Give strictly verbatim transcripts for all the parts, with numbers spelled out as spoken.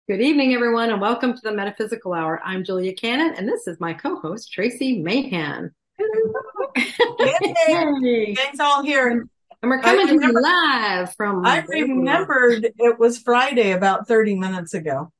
Good evening, everyone, and welcome to the Metaphysical Hour. I'm Julia Cannon, and this is my co-host, Tracy Mahan. Yay! Hey. Gang's all here. And we're I coming to you remember, live I from remembered it was Friday about thirty minutes ago.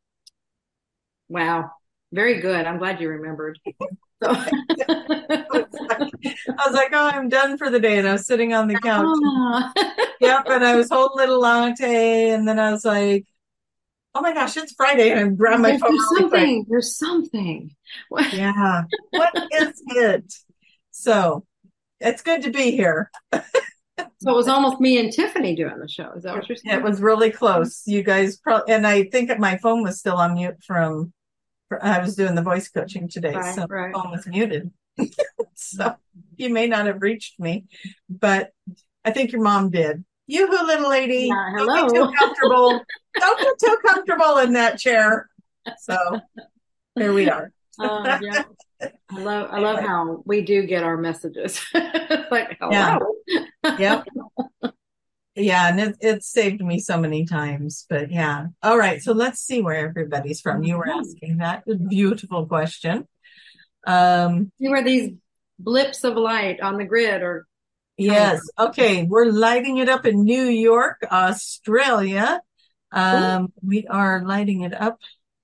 Wow, very good. I'm glad you remembered. So... I was like, I was like, oh, I'm done for the day. And I was sitting on the couch. Ah. Yep. And I was holding a little latte. And then I was like, oh my gosh, it's Friday. And I grabbed my There's, phone there's really quick. something. There's something. Yeah. What is it? So it's good to be here. So it was almost me and Tiffany doing the show. Is that what you're saying? It was really close. You guys probably, and I think my phone was still on mute from, I was doing the voice coaching today. Right, So right. my phone was muted. So you may not have reached me, but I think your mom did. Yoo-hoo, little lady. Yeah, Don't hello. get too comfortable. Don't get too comfortable in that chair. So here we are. Uh, yeah. I love I love how we do get our messages. Like, hello. Yeah. Yep. Yeah, and it, it saved me so many times. But yeah. All right. So let's see where everybody's from. You were asking that beautiful question. Um, See where these blips of light on the grid are. yes. Okay. We're lighting it up in New York, Australia. Um, we are lighting it up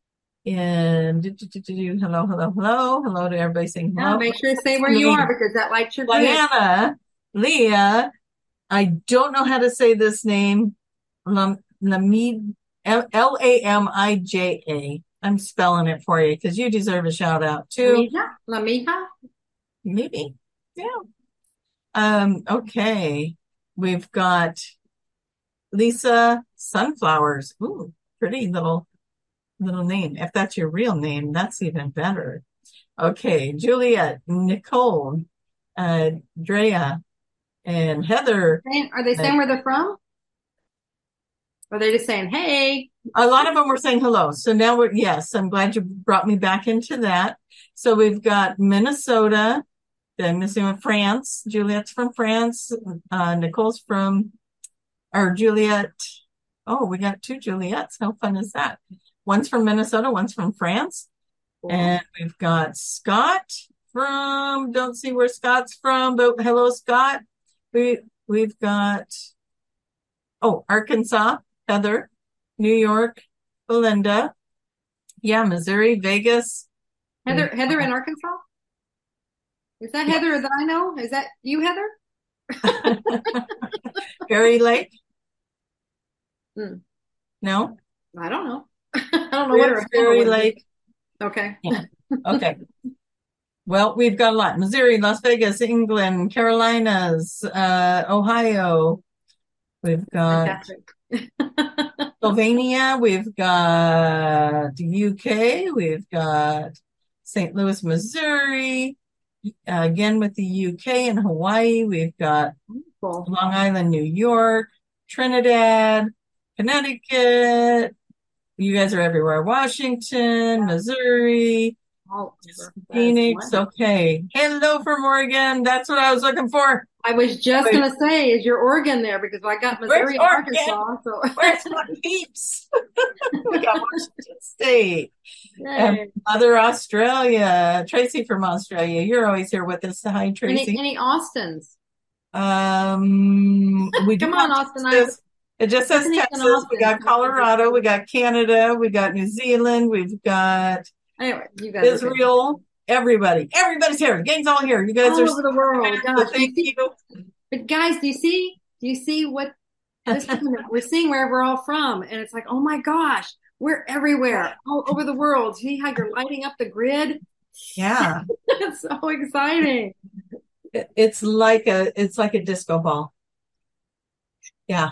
in do, do, do, do, do. hello, hello, hello, hello to everybody saying hello. Yeah, make sure to say where you are because that lights your grid. Diana, Leah, I don't know how to say this name. Lam, Lamid, L A M I J A. I'm spelling it for you because you deserve a shout out too. Lamija? Lamija? Maybe. Yeah. Um, okay. We've got Lisa Sunflowers. Ooh, pretty little little name. If that's your real name, that's even better. Okay, Juliet, Nicole, uh, Drea, and Heather. Are they saying where they're from? Or are they just saying, hey? A lot of them were saying hello. So now we're, yes, I'm glad you brought me back into that. So we've got Minnesota, then missing France. Juliet's from France. Uh, Nicole's from, or Juliet. Oh, we got two Juliets. How fun is that? One's from Minnesota, one's from France. Cool. And we've got Scott from, don't see where Scott's from, but hello, Scott. We, we've got, oh, Arkansas, Heather, New York, Belinda. Yeah, Missouri, Vegas. Heather, Heather in Arkansas? Is that Heather yes. that I know? Is that you, Heather? Berry Lake? Mm. No? I don't know. I don't know Where's what Berry Lake. Okay. Yeah. Okay. Well, we've got a lot. Missouri, Las Vegas, England, Carolinas, uh, Ohio. We've got Slovenia. We've got the U K. We've got Saint Louis, Missouri. Uh, again with the U K and Hawaii. We've got cool. Long Island, New York, Trinidad, Connecticut. You guys are everywhere. Washington, Missouri, oh, Phoenix. Okay. Hello from Oregon. That's what I was looking for. I was just going to say, is your Oregon there? Because I got Missouri and Arkansas. So. Where's my peeps? We got Washington State. And Mother Australia. Tracy from Australia. You're always here with us. Hi, Tracy. Any, any Austins? Um, we Come on, Austin. Texas. It just says Texas. We got Colorado. We got Canada. We got New Zealand. We've got anyway, you guys Israel. Everybody. Everybody's here. The gang's all here. You guys all are over the world. Gosh, thank you. See, but guys, do you see? Do you see what this we're seeing where we're all from? And it's like, oh my gosh, we're everywhere, all over the world. See how you're lighting up the grid? Yeah. It's so exciting. It's like a it's like a disco ball. Yeah.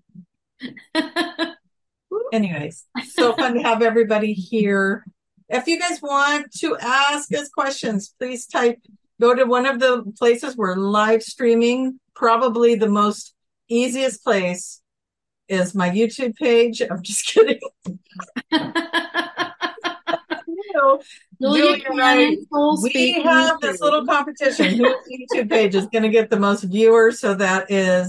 Anyways, so fun to have everybody here. If you guys want to ask us questions, please type, go to one of the places we're live streaming. Probably the most easiest place is my YouTube page. I'm just kidding. you know, Julia and I, we have this little competition. Whose YouTube page is going to get the most viewers? So that is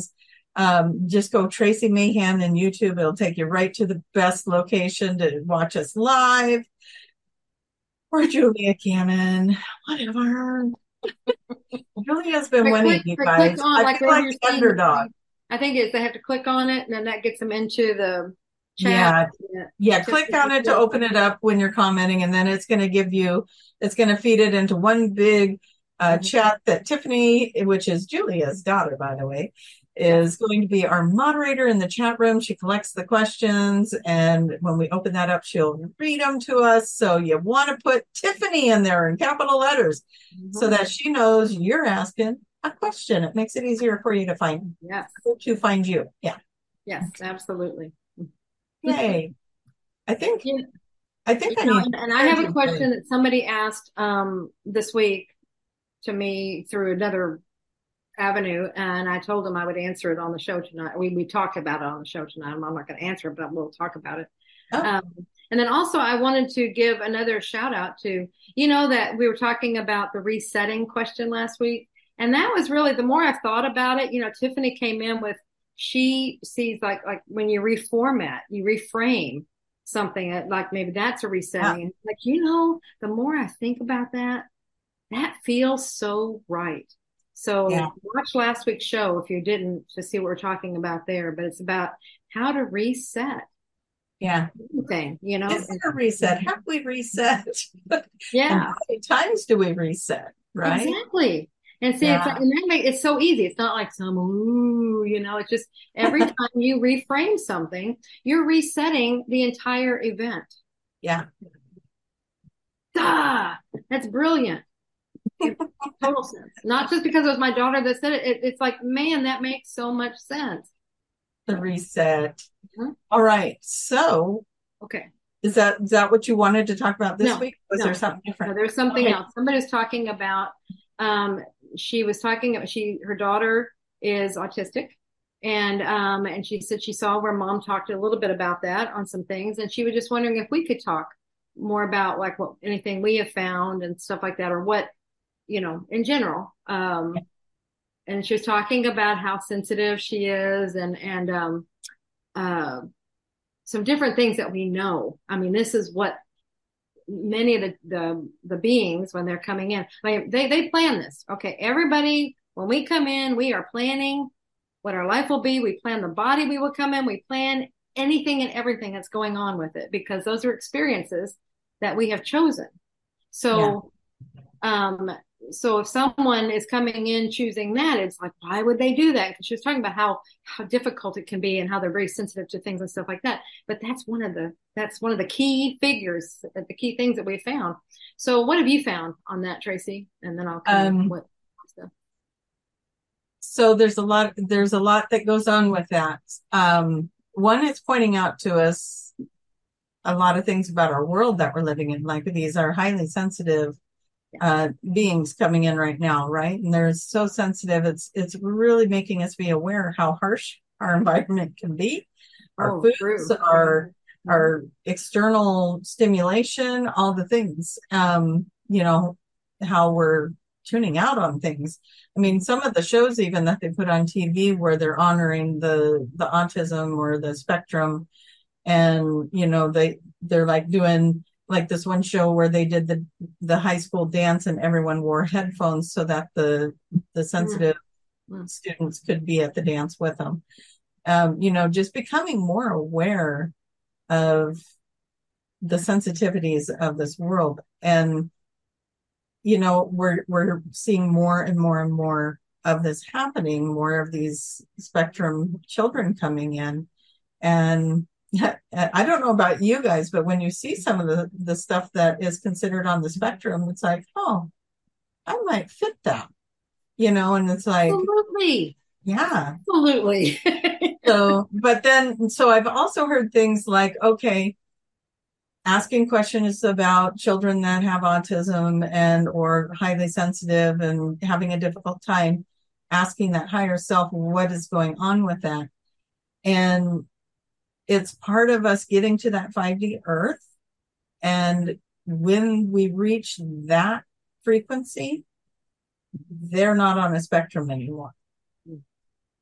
Um, just go Tracy Mahan in YouTube. It'll take you right to the best location to watch us live. Or Julia Cannon, whatever. Julia's been They winning, click, you they guys. click on I like feel wherever like you're the seeing the underdog. thing. I think it's they have to click on it, and then that gets them into the Yeah. chat. Yeah. Click on it to open it up when you're commenting, and then it's going to give you, it's going to feed it into one big uh, Mhm. chat that Tiffany, which is Julia's daughter, by the way, is going to be our moderator in the chat room. She collects the questions, and when we open that up, she'll read them to us. So you want to put Tiffany in there in capital letters Mhm. so that she knows you're asking a question. It makes it easier for you to find, Yes. to find you. Yeah. Yes, absolutely. Yay. I think, Yeah. I think You I know, need and, and I have a question that somebody asked um, this week to me through another avenue, and I told them I would answer it on the show tonight. We we talked about it on the show tonight. I'm not going to answer it, but we'll talk about it. Oh. Um, and then also, I wanted to give another shout out to, you know, that we were talking about the resetting question last week. And that was really, the more I've thought about it, you know, Tiffany came in with, she sees like, like when you reformat, you reframe something, like maybe that's a resetting. Yeah. Like, you know, the more I think about that, that feels so right. So Yeah. watch last week's show if you didn't, to see what we're talking about there. But it's about how to reset. Yeah. Thing, you know. Is there a reset? Have we reset? Yeah. And how many times do we reset? Right. Exactly. And see, yeah. it's like, and that make, it's so easy. It's not like some ooh, you know. It's just every time you reframe something, you're resetting the entire event. Yeah. Ah, that's brilliant. Total sense. Not just because it was my daughter that said it. it it's like, man, that makes so much sense. The reset. Mm-hmm. All right. So, okay. Is that is that what you wanted to talk about this no, week? Was no, there something different? No, there's something okay. else. Somebody's talking about. Um, she was talking about she her daughter is autistic, and um, and she said she saw where mom talked a little bit about that on some things, and she was just wondering if we could talk more about like what anything we have found and stuff like that, or what, you know, in general. Um, and she was talking about how sensitive she is, and and um, uh, some different things that we know. I mean, this is what many of the, the, the beings, when they're coming in, like they, they plan this. Okay. Everybody, when we come in, we are planning what our life will be. We plan the body we will come in. We plan anything and everything that's going on with it, because those are experiences that we have chosen. So, yeah. um, so if someone is coming in choosing that, it's like, why would they do that? Because she was talking about how, how difficult it can be and how they're very sensitive to things and stuff like that. But that's one of the, that's one of the key figures, the key things that we found. So what have you found on that, Tracy? And then I'll come um, with stuff. So there's a lot, there's a lot that goes on with that. Um, one is pointing out to us a lot of things about our world that we're living in. Like, these are highly sensitive uh, beings coming in right now, right? And they're so sensitive. It's it's really making us be aware how harsh our environment can be. Our oh, foods, true. our mm-hmm. our external stimulation, all the things. Um, you know, how we're tuning out on things. I mean, some of the shows even that they put on T V where they're honoring the the autism or the spectrum, and you know they they're like doing. Like this one show where they did the the high school dance and everyone wore headphones so that the the sensitive mm-hmm. students could be at the dance with them. Um, you know, just becoming more aware of the sensitivities of this world. And, you know, we're we're seeing more and more and more of this happening, more of these spectrum children coming in. And I don't know about you guys, but when you see some of the, the stuff that is considered on the spectrum, it's like, oh, I might fit that, you know, and it's like, absolutely. Yeah. Absolutely. so, but then, so I've also heard things like, okay, asking questions about children that have autism and or highly sensitive and having a difficult time, asking that higher self, what is going on with that? And it's part of us getting to that five D earth. And when we reach that frequency, they're not on a spectrum anymore.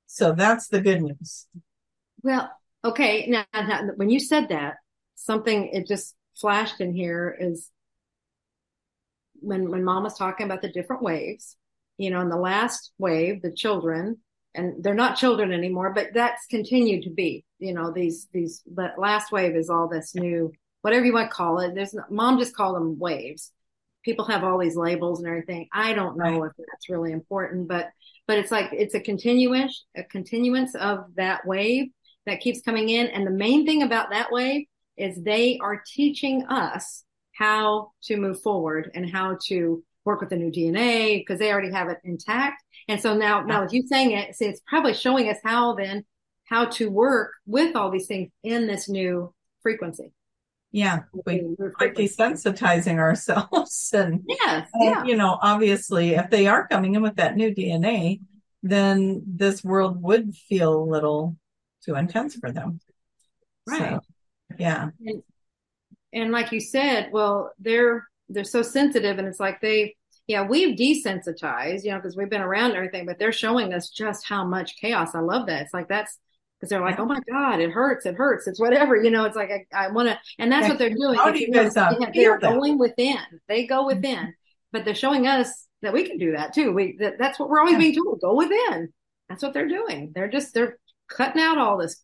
So that's the good news. Well, okay. Now, now, when you said that, something it just flashed in here is when when mom was talking about the different waves, you know, in the last wave, the children, and they're not children anymore, but that's continued to be, you know, these these but last wave is all this new, whatever you want to call it. There's mom just called them waves. People have all these labels and everything. I don't know Right. if that's really important, but but it's like it's a continuous a continuance of that wave that keeps coming in. And the main thing about that wave is they are teaching us how to move forward and how to work with the new D N A because they already have it intact. And so now, now with you saying it, see, it's probably showing us how then how to work with all these things in this new frequency. Yeah, we New quit frequency. desensitizing ourselves. And, Yes, and, yeah, you know, obviously, if they are coming in with that new D N A, then this world would feel a little too intense for them. right. So, yeah, And and like you said, well, they're they're so sensitive, and it's like they, yeah, we've desensitized, you know, because we've been around everything, but they're showing us just how much chaos. I love that. It's like that's because they're like, yeah. oh my God, it hurts, it hurts, it's whatever, you know. It's like I, I want to, and that's Yeah. what they're doing. How If do you you notice, guys uh, they have, they feel are that? going within. They go within, but they're showing us that we can do that too. We that, that's what we're always Yeah. being told. Go within. That's what they're doing. They're just they're cutting out all this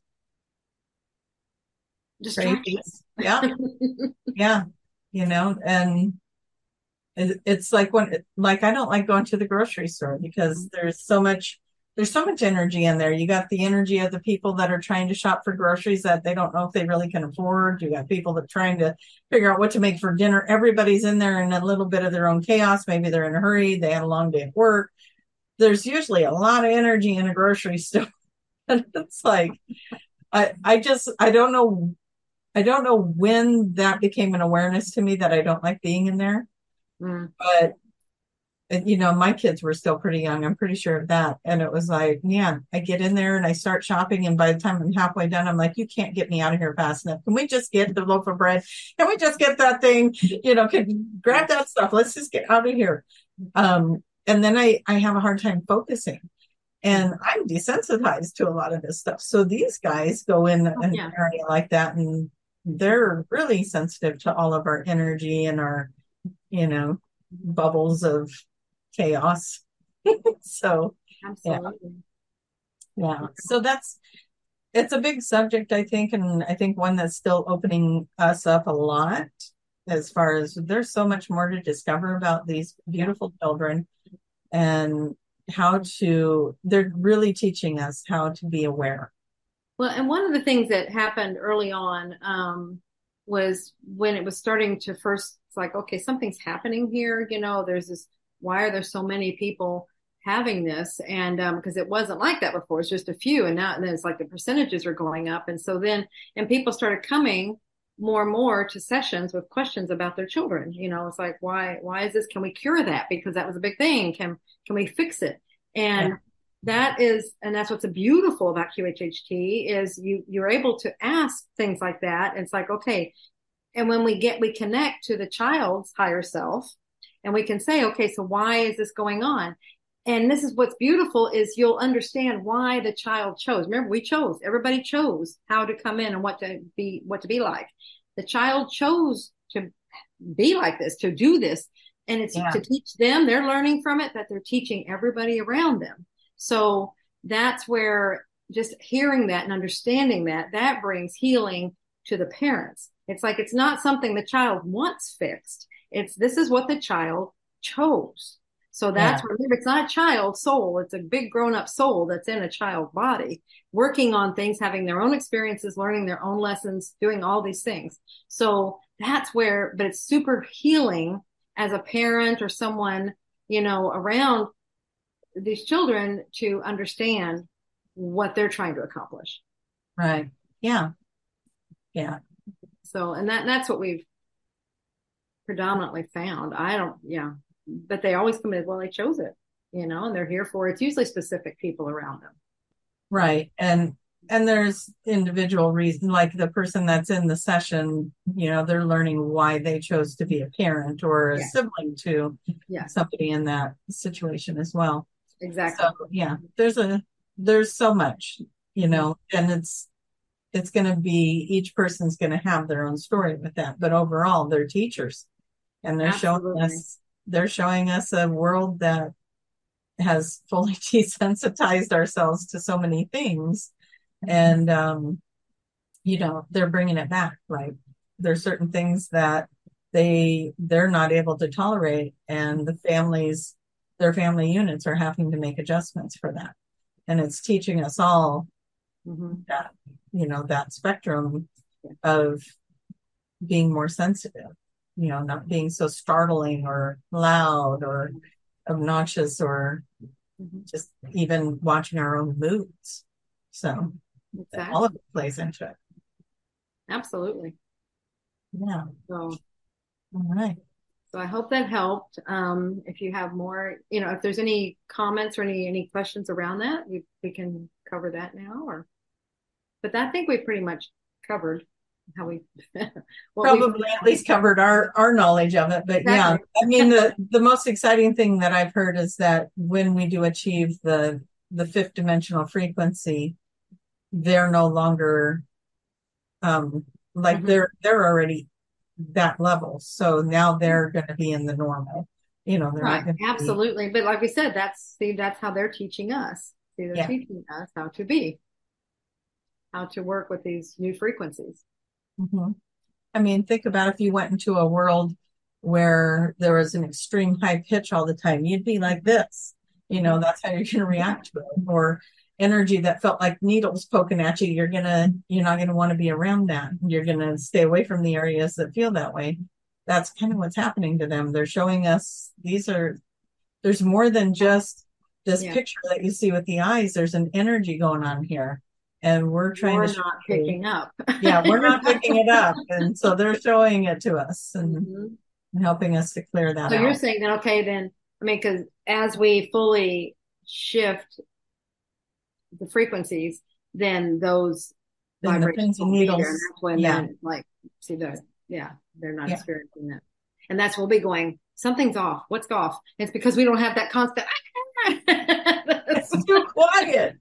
distraction. Crazy. Yeah, yeah. You know, and it, it's like when, like, I don't like going to the grocery store because there's so much, there's so much energy in there. You got the energy of the people that are trying to shop for groceries that they don't know if they really can afford. You got people that are trying to figure out what to make for dinner. Everybody's in there in a little bit of their own chaos. Maybe they're in a hurry. They had a long day at work. There's usually a lot of energy in a grocery store. And it's like, I, I just, I don't know. I don't know when that became an awareness to me that I don't like being in there. Mm. But and, you know, my kids were still pretty young. I'm pretty sure of that. And it was like, yeah, I get in there and I start shopping. And by the time I'm halfway done, I'm like, you can't get me out of here fast enough. Can we just get the loaf of bread? Can we just get that thing? You know, can grab that stuff. Let's just get out of here. Um, and then I, I have a hard time focusing. And I'm desensitized to a lot of this stuff. So these guys go in Oh, an yeah. area like that and they're really sensitive to all of our energy and our, you know, bubbles of chaos. So, yeah, Absolutely. yeah. So that's, it's a big subject, I think, and I think one that's still opening us up a lot as far as there's so much more to discover about these beautiful children and how to, they're really teaching us how to be aware. Well, and one of the things that happened early on um, was when it was starting to first, it's like, okay, something's happening here. You know, there's this, why are there so many people having this? And um, because it wasn't like that before, it's just a few. And now, and then it's like the percentages are going up. And so then, and people started coming more and more to sessions with questions about their children. You know, it's like, why, why is this? Can we cure that? Because that was a big thing. Can, can we fix it? Yeah. And that is, and that's what's beautiful about Q H H T is you, you're able to ask things like that. It's like, okay. And when we get, we connect to the child's higher self and we can say, okay, so why is this going on? And this is what's beautiful is you'll understand why the child chose. Remember, we chose, everybody chose how to come in and what to be, what to be like. The child chose to be like this, to do this. And it's Yeah. to teach them, they're learning from it, that they're teaching everybody around them. So that's where just hearing that and understanding that, that brings healing to the parents. It's like, it's not something the child wants fixed. It's, this is what the child chose. So that's, Yeah. remember, it's not a child soul. It's a big grown up soul that's in a child body, working on things, having their own experiences, learning their own lessons, doing all these things. So that's where, but it's super healing as a parent or someone, you know, around these children to understand what they're trying to accomplish. Right. Yeah. Yeah. So, and that, that's what we've predominantly found. I don't, yeah, but they always come in, well, they chose it, you know, and they're here for it. It's usually specific people around them. Right. And and there's individual reason, like the person that's in the session, you know, they're learning why they chose to be a parent or a Yeah. sibling to Yeah. somebody in that situation as well. Exactly. So yeah, there's a there's so much, you know, and it's, it's going to be, each person's going to have their own story with that. But overall, they're teachers and they're showing Absolutely. us, they're showing us a world that has fully desensitized ourselves to so many things. And, um, you know, they're bringing it back, right? There's certain things that they, they're not able to tolerate, and the families, their family units are having to make adjustments for that. And it's teaching us all Mm-hmm. that, you know, that spectrum of being more sensitive, you know, not being so startling or loud or obnoxious, or Mm-hmm. just even watching our own moods. So all Exactly. of it plays into it. Absolutely. Yeah. So, All right. so I hope that helped. Um, if you have more, you know, if there's any comments or any any questions around that, we we can cover that now. Or, but I think we pretty much covered how we what we Probably at least covered our our knowledge of it. But yeah, exactly. I mean, the the most exciting thing that I've heard is that when we do achieve the the fifth dimensional frequency, they're no longer um like Mm-hmm. they're they're already that level. So now they're going to be in the normal. You know, they're Right. not going to be. Absolutely. But like we said, that's see, that's how they're teaching us. See, they're Yeah. teaching us how to be, how to work with these new frequencies. Mm-hmm. I mean, think about if you went into a world where there was an extreme high pitch all the time, you'd be like this. You know, Mm-hmm. that's how you're going to react to it. Or energy that felt like needles poking at you, you're gonna, you're not going to want to be around that. You're going to stay away from the areas that feel that way. That's kind of what's happening to them. They're showing us these are, there's more than just this Yeah. picture that you see with the eyes. There's an energy going on here. And we're trying to You're show not you, picking up. yeah, we're You're not not. picking it up. And so they're showing it to us and Mhm. helping us to clear that So you're out. saying that, okay, then, I mean, because as we fully shift the frequencies, then those Then the vibrations pins and won't be there. And needles, that's when yeah, then, like, see, the, yeah, they're not yeah. experiencing that. And that's we'll be going, something's off. What's off? It's because we don't have that constant. It's too quiet.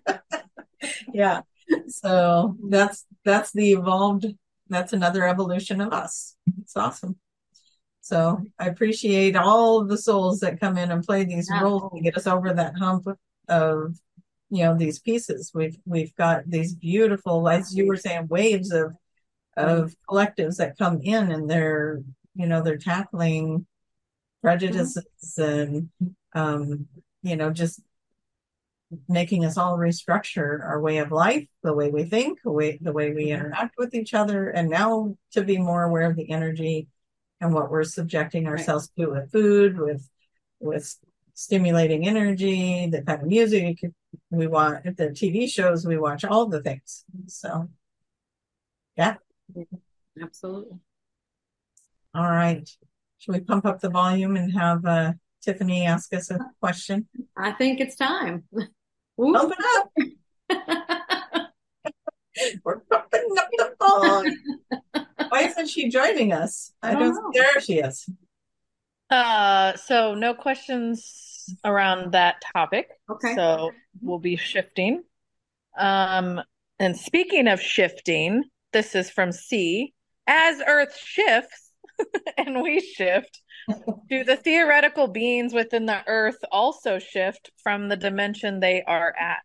Yeah. So that's that's the evolved, that's another evolution of us. It's awesome. So I appreciate all of the souls that come in and play these Yeah. roles to get us over that hump of, you know, these pieces. We've we've got these beautiful, as you were saying, waves of of collectives that come in, and they're, you know, they're tackling Mhm. prejudices and um, you know, just making us all restructure our way of life, the way we think, the way, the way we Mhm. interact with each other, and now to be more aware of the energy and what we're subjecting Right. ourselves to with food, with with stimulating energy, the kind of music we want, the T V shows we watch, all the things. So yeah. Yeah, absolutely. All right. Should we pump up the volume and have uh, Tiffany ask us a question? I think it's time. Whoop. Pump it up. We're pumping up the volume. Why isn't she joining us? I I don't don't. know. There she is. Uh, so no questions around that topic. Okay. So we'll be shifting. Um, and speaking of shifting, this is from C. As Earth shifts and we shift, do the theoretical beings within the Earth also shift from the dimension they are at?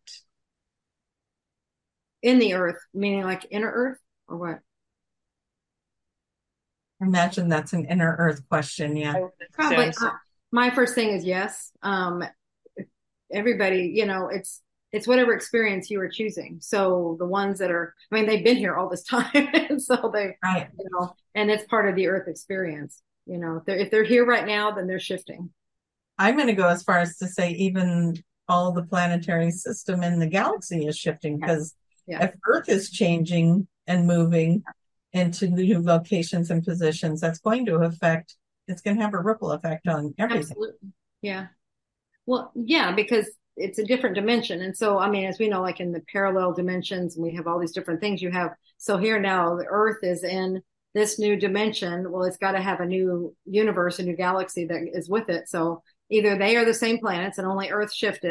In the earth, meaning like inner earth or what? Imagine that's an inner Earth question. Yeah. I would Probably. assume so. Uh, my first thing is yes. Um, everybody, you know, it's it's whatever experience you are choosing. So the ones that are, I mean, they've been here all this time, and so they, Right. you know, and it's part of the Earth experience. You know, if they're if they're here right now, then they're shifting. I'm going to go as far as to say even all the planetary system in the galaxy is shifting, because Yeah. if Earth is changing and moving into new locations and positions, that's going to affect, it's going to have a ripple effect on everything. Absolutely. Yeah. Well, yeah, because it's a different dimension. And so, I mean, as we know, like in the parallel dimensions, and we have all these different things you have. So here now, the Earth is in this new dimension. Well, it's got to have a new universe, a new galaxy that is with it. So either they are the same planets and only Earth shifted,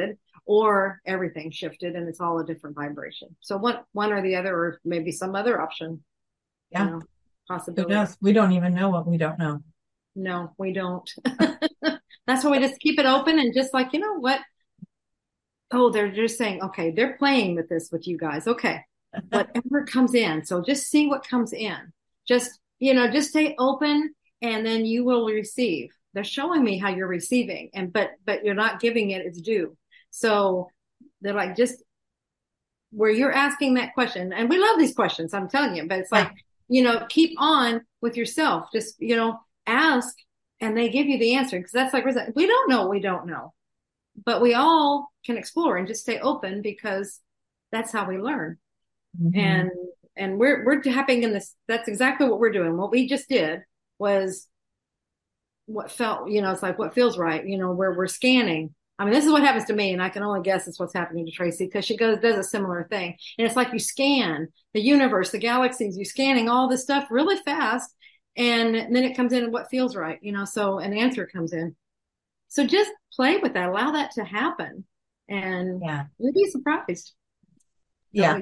or everything shifted and it's all a different vibration. So one, one or the other, or maybe some other option, Yeah. you know, Who possibility. knows? We don't even know what we don't know. No, we don't. That's why we just keep it open and just like, you know what? Oh, they're just saying, okay, they're playing with this with you guys. Okay. Whatever comes in. So just see what comes in. Just, you know, just stay open and then you will receive. They're showing me how you're receiving and, but, but you're not giving it its due. So they're like, just where you're asking that question. And we love these questions, I'm telling you, but it's like, you know, keep on with yourself. Just, you know, ask and they give you the answer. Cause that's like, we don't know. We don't know, but we all can explore and just stay open because that's how we learn. Mm-hmm. And, and we're, we're tapping in this. That's exactly what we're doing. What we just did was what felt, you know, it's like what feels right, you know, where we're scanning. I mean, this is what happens to me, and I can only guess it's what's happening to Tracy because she goes, does a similar thing. And it's like you scan the universe, the galaxies, you're scanning all this stuff really fast. And then it comes in and what feels right, you know, so an answer comes in. So just play with that, allow that to happen. And yeah. you'll be surprised. Yeah.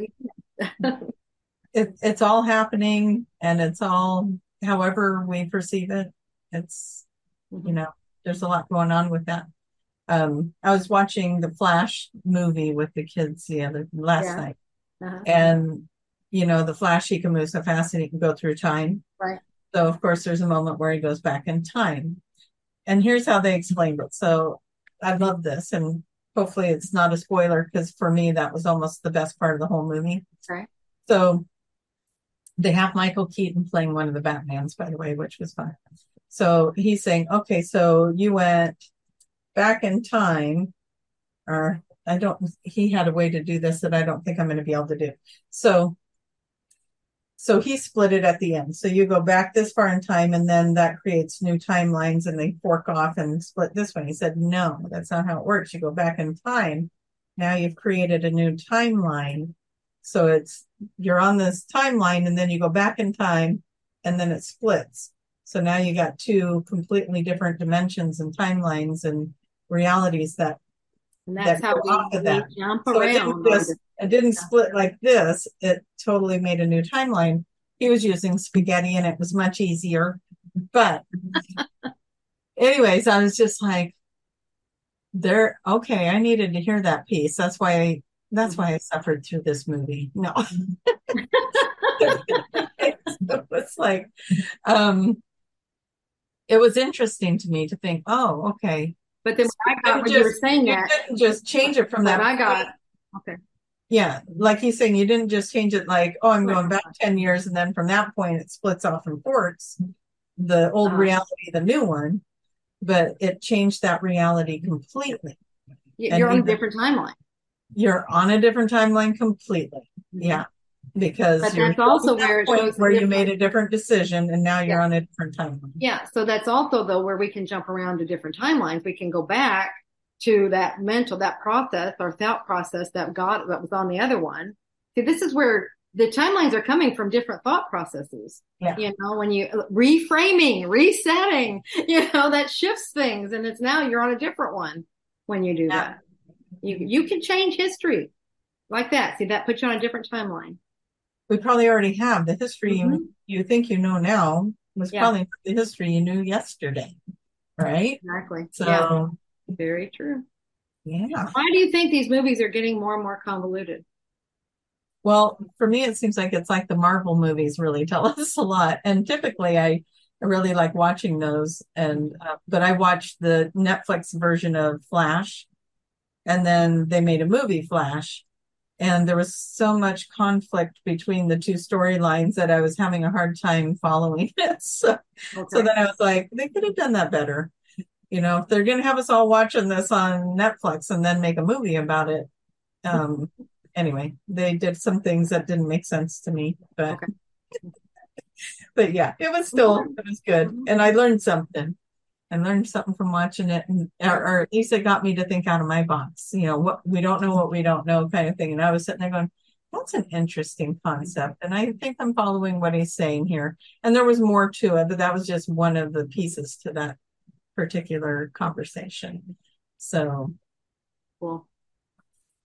it, it's all happening and it's all however we perceive it. It's, mm-hmm. you know, there's a lot going on with that. Um, I was watching the Flash movie with the kids the other last yeah. night, uh-huh. and you know the Flash, he can move so fast and he can go through time. Right. So of course there's a moment where he goes back in time, and here's how they explained it. So I love this, and hopefully it's not a spoiler because for me that was almost the best part of the whole movie. Right. So they have Michael Keaton playing one of the Batmans, by the way, which was fun. So he's saying, okay, so you went back in time, or I don't, he had a way to do this that I don't think I'm going to be able to do. So, so he split it at the end. So you go back this far in time and then that creates new timelines and they fork off and split this one. He said, no, that's not how it works. You go back in time. Now you've created a new timeline. So it's, you're on this timeline and then you go back in time and then it splits. So now you got two completely different dimensions and timelines and realities that and that's that how we, off of that. we jump so around. It didn't, just, it didn't split like this. It totally made a new timeline. He was using spaghetti and it was much easier. But anyways, I was just like, there, okay, I needed to hear that piece. That's why I, that's why I suffered through this movie. No. It was like, um, it was interesting to me to think, oh, okay. But then I got when you were saying you that, didn't just change it from that. I got okay. Yeah, like he's saying, you didn't just change it like, oh, I'm going back ten years, and then from that point it splits off and ports the old uh, reality, the new one, but it changed that reality completely. You're on a different timeline. You're on a different timeline completely. Mm-hmm. Yeah. Because but you're that's also where it shows where you made a different decision and now you're yeah. on a different timeline. Yeah. So that's also though where we can jump around to different timelines. We can go back to that mental, that process or thought process that got that was on the other one. See, this is where the timelines are coming from different thought processes. Yeah. You know, when you reframing, resetting, you know, that shifts things and it's now you're on a different one when you do yeah. that. You you can change history like that. See, that puts you on a different timeline. We probably already have. The history mm-hmm. you, you think you know now was yeah. probably the history you knew yesterday, right? Exactly. So, yeah. Very true. Yeah. Why do you think these movies are getting more and more convoluted? Well, for me, it seems like it's like the Marvel movies really tell us a lot. And typically I, I really like watching those. And, uh, but I watched the Netflix version of Flash and then they made a movie Flash. And there was so much conflict between the two storylines that I was having a hard time following it. So, okay. so then I was like, they could have done that better. You know, if they're going to have us all watching this on Netflix and then make a movie about it. Um, anyway, they did some things that didn't make sense to me, but, okay. but yeah, it was still, it was good. And I learned something. I learned something from watching it, and, or, or at least it got me to think out of my box. You know, what we don't know, what we don't know, kind of thing. And I was sitting there going, "That's an interesting concept," and I think I'm following what he's saying here. And there was more to it, but that was just one of the pieces to that particular conversation. So, cool.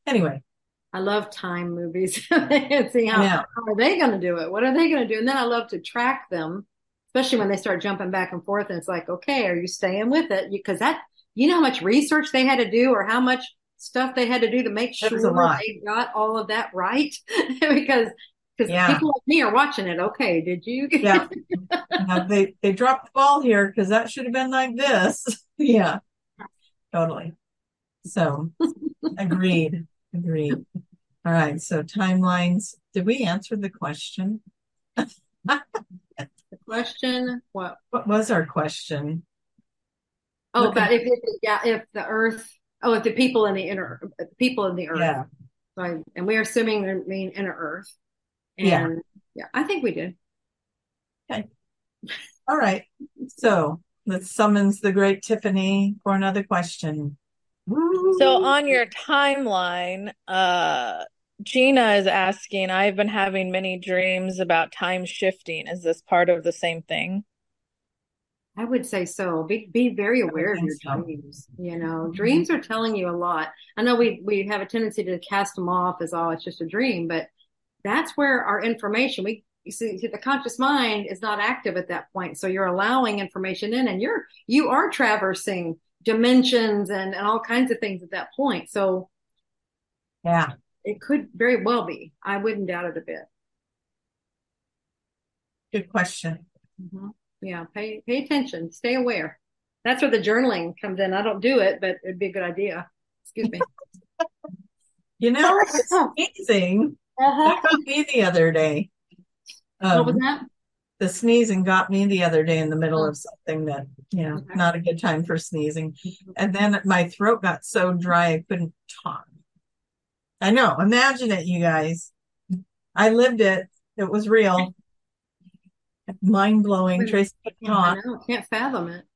Anyway, I love time movies and seeing how, yeah, how are they going to do it? What are they going to do? And then I love to track them, especially when they start jumping back and forth. And it's like, okay, are you staying with it? Because that, you know how much research they had to do or how much stuff they had to do to make it was a sure lot. they got all of that right? because because Yeah, people like me are watching it. Okay, did you? yeah. Now, they they dropped the ball here because that should have been like this. Yeah, totally. So agreed, agreed. All right. So timelines. Did we answer the question? The question, what? What was our question? Oh, Look but at, if, if yeah, if the Earth, oh, if the people in the inner people in the Earth, yeah, so I, and we're assuming they mean inner Earth, yeah. and yeah, I think we did. Okay. All right. So let's summons the great Tiffany for another question. So Woo! on your timeline, uh, Gina is asking, I've been having many dreams about time shifting. Is this part of the same thing? I would say so. Be be very I would aware of think your so. dreams. You know, Mhm. dreams are telling you a lot. I know we we have a tendency to cast them off as, oh, it's just a dream, but that's where our information, we you see the conscious mind is not active at that point. So you're allowing information in and you're you are traversing dimensions and, and all kinds of things at that point. So Yeah, it could very well be. I wouldn't doubt it a bit. good question. Mm-hmm. Yeah, pay pay attention, stay aware. That's where the journaling comes in. I don't do it, but it'd be a good idea. Excuse me. You know, it's sneezing. That Uh-huh. got me the other day. What was Um, that? the sneezing got me the other day in the middle Oh, of something that, you know, okay. not a good time for sneezing. And then my throat got so dry I couldn't talk. I know. Imagine it, you guys. I lived it. It was real. Mind blowing. Tracy couldn't Yeah, I talk. know. Can't fathom it.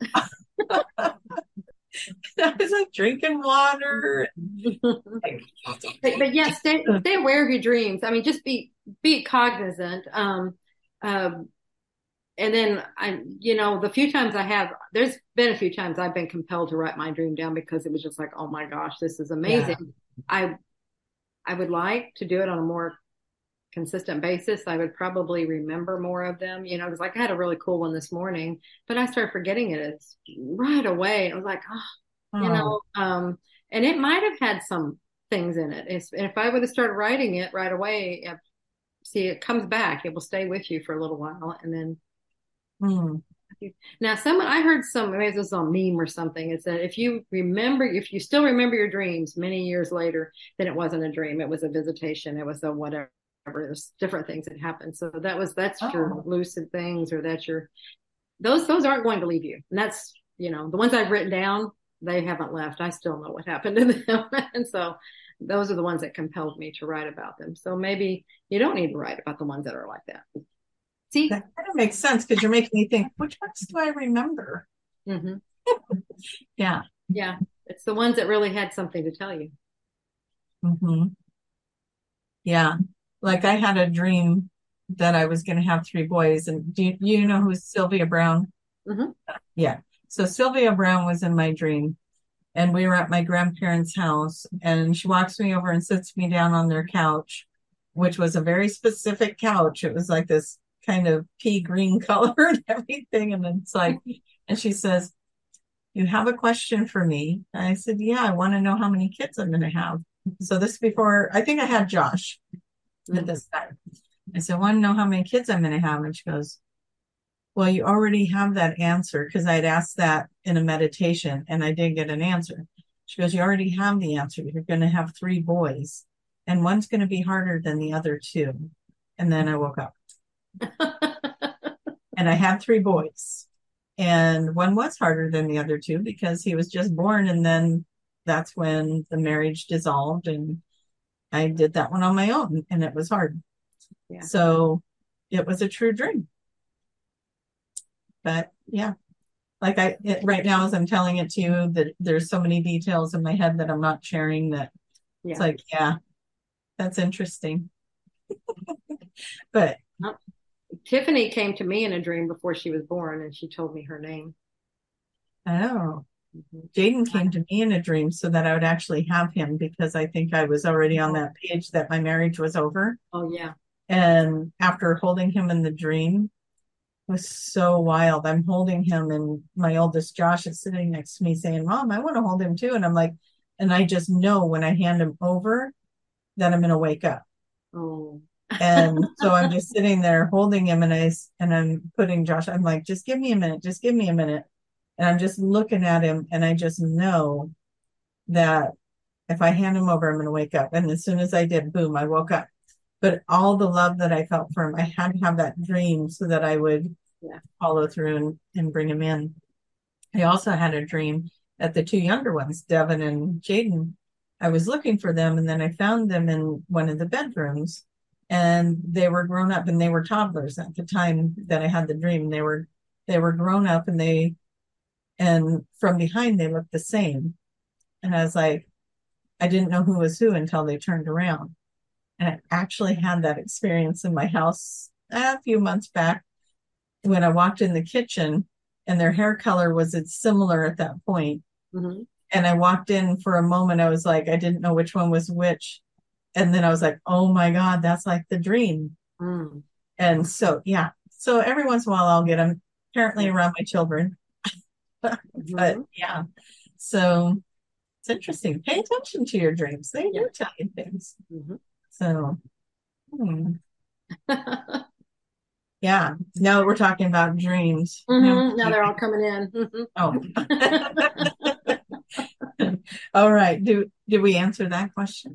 I was like drinking water. Like, But, but yeah, stay stay aware of your dreams. I mean, just be be cognizant. Um, um, and then I, you know, the few times I have, there's been a few times I've been compelled to write my dream down because it was just like, oh my gosh, this is yeah. amazing. I I would like to do it on a more consistent basis. I would probably remember more of them. You know, because like I had a really cool one this morning, but I started forgetting it it's right away. I was like, oh, you Oh, know, um, and it might have had some things in it. It's, and if I would have started writing it right away, uh, see, it comes back. It will stay with you for a little while, and then hmm. now someone I heard some maybe this was on meme or something. It said if you remember, if you still remember your dreams many years later, then it wasn't a dream. It was a visitation. It was a whatever. There's different things that happen. So that was that's your Oh, lucid things, or that's your those those aren't going to leave you. And that's you know the ones I've written down, they haven't left. I still know what happened to them, and so those are the ones that compelled me to write about them. So maybe you don't need to write about the ones that are like that. See? that kind of makes sense because you're making me think, which ones do I remember? Mm-hmm. Yeah. Yeah, it's the ones that really had something to tell you. Hmm. Yeah. Like I had a dream that I was going to have three boys. And do you, you know who's Sylvia Brown? Mm-hmm. Yeah. So Sylvia Brown was in my dream and we were at my grandparents' house and she walks me over and sits me down on their couch, which was a very specific couch. It was like this kind of pea green color and everything. And it's like, and she says, you have a question for me? And I said, yeah, I want to know how many kids I'm going to have. So this before, I think I had Josh at Mm-hmm. this time. I said, I want to know how many kids I'm going to have. And she goes, well, you already have that answer because I'd asked that in a meditation and I did get an answer. She goes, you already have the answer. You're going to have three boys and one's going to be harder than the other two. And then I woke up and I had three boys and one was harder than the other two because he was just born. And then that's when the marriage dissolved and I did that one on my own and it was hard. Yeah. So it was a true dream. But yeah, like I, it, right now, as I'm telling it to you, that there's so many details in my head that I'm not sharing that it's Yeah. like, yeah, that's interesting. But Well, Tiffany came to me in a dream before she was born, and she told me her name. oh, Mhm. Jaden came to me in a dream so that I would actually have him because I think I was already on that page that my marriage was over. Oh, yeah. And after holding him in the dream, it was so wild. I'm holding him, and my oldest Josh is sitting next to me saying, Mom, I want to hold him too. And I'm like, and I just know when I hand him over that I'm going to wake up. Oh. And so I'm just sitting there holding him, and I and I'm putting Josh. I'm like, just give me a minute, just give me a minute. And I'm just looking at him, and I just know that if I hand him over, I'm going to wake up. And as soon as I did, boom, I woke up. But all the love that I felt for him, I had to have that dream so that I would Yeah. follow through and, and bring him in. I also had a dream that the two younger ones, Devin and Jaden, I was looking for them, and then I found them in one of the bedrooms, and they were grown up, and they were toddlers at the time that I had the dream. They were they were grown up, and they and from behind they looked the same. And I was like, I didn't know who was who until they turned around. And I actually had that experience in my house a few months back when I walked in the kitchen, and their hair color was similar at that point. Mm-hmm. And I walked in for a moment. I was like, I didn't know which one was which. And then I was like, oh my God, that's like the dream. Mm. And so, yeah. So every once in a while I'll get them apparently around my children. But Mm-hmm. yeah. So it's interesting. Pay attention to your dreams. They Yeah. do tell you things. Mm-hmm. So, hmm. Yeah. Now that we're talking about dreams. Mm-hmm. Now they're all coming in. Mm-hmm. Oh. All right. Do did we answer that question?